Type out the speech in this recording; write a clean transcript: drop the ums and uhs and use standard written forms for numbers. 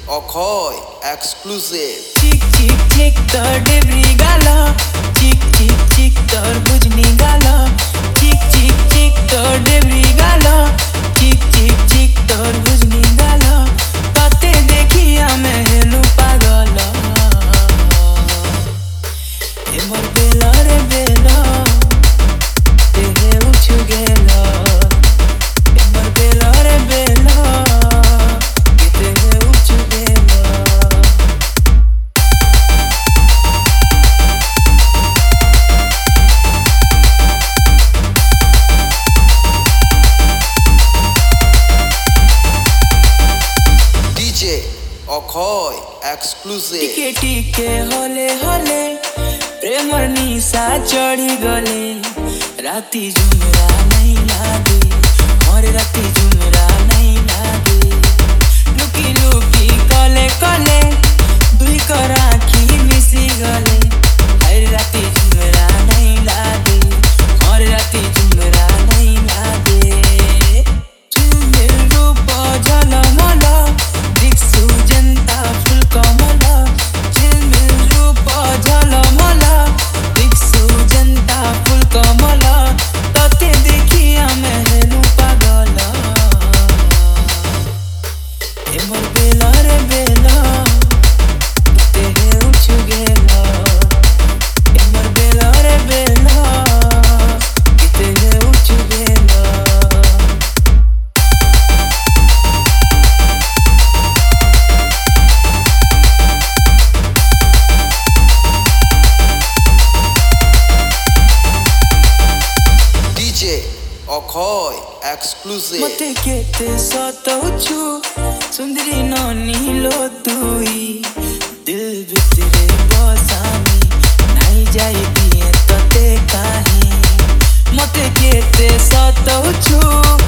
Okoy exclusive. Chick chick chick tor debri gala. Chick chick chick tor bujni gala. Chick chick chick tor debri gala. Chick chick chick tor bujni gala. Tate dekhiya main helu pagala. Emar bela re bela. Tehe uchu gela. Emar bela re bela. Okoy exclusive. टिके टिके होले होले Premiere निशा चढ़ी गले राती झुमरा नहीं लागे और राती झुमरा नहीं लागे लुकी लुकी कले कले दुई कर आँखी मिसी गले हर राती झुमरा नहीं लागे और राती झुमरा नहीं लागे झुमिर रूप झलमल दिक्सु जनता फुल कमला झिलमिल रूप झलमल दिक्सु जनता फुल कमला तते देखिया मैं हेलु पागला एमर बेला रे बेला तेहे उछु गेला एमर बेला रे बेला तेहे उछु गेला Okoy exclusive. मते केते सतौछु सुंदरी ननी लो तुई दिल भितरे बसामी नहीं जाई दिए तते काहे मते केते सतौछु